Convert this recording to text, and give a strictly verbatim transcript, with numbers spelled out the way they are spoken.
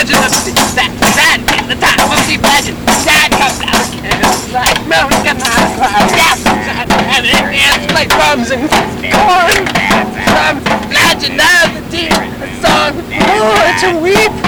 legend of the that that in the time of the legend. Dad comes out and it's like milk and gas and it is like drums and corn. Some legend of the deer song. Oh, it's a weep.